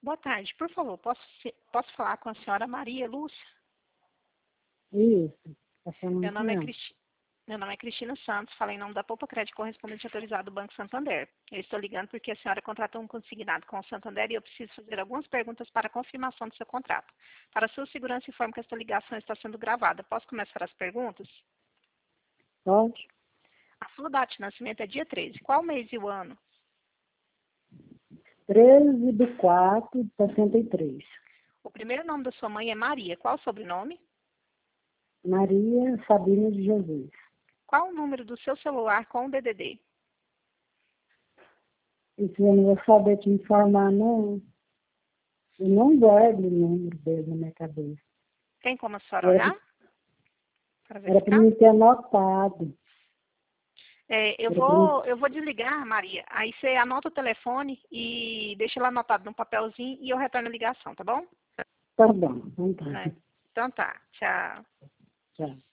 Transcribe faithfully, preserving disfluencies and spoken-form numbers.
Boa tarde. Por favor, posso, se- posso falar com a senhora Maria Lúcia? Isso. Tá chamando Meu nome é, quem? Cristi... Meu nome é Cristina Santos, falei em nome da Poupa Crédito Correspondente Autorizado do Banco Santander. Eu estou ligando porque a senhora contratou um consignado com o Santander e eu preciso fazer algumas perguntas para a confirmação do seu contrato. Para sua segurança, informo que esta ligação está sendo gravada. Posso começar as perguntas? Pode? A sua data de nascimento é dia treze. Qual mês e o ano? treze de quatro de sessenta e três. O primeiro nome da sua mãe é Maria. Qual o sobrenome? Maria Sabina de Jesus. Qual o número do seu celular com o D D D? Isso eu não vou saber te informar, não. Eu não guardo o número dele na minha cabeça. Tem como a senhora Era, olhar? Para era para verificar? mim ter anotado. É, eu, Era pra mim... vou, eu vou desligar, Maria. Aí você anota o telefone e deixa lá anotado num papelzinho e eu retorno a ligação, tá bom? Tá bom, então tá. Né? Então tá. Tchau. Tchau.